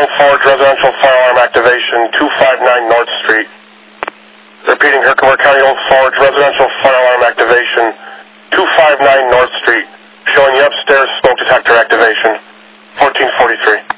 Old Forge residential fire alarm activation, 259 North Street. Repeating, Herkimer County Old Forge residential fire alarm activation, 259 North Street. Showing you upstairs smoke detector activation, 1443.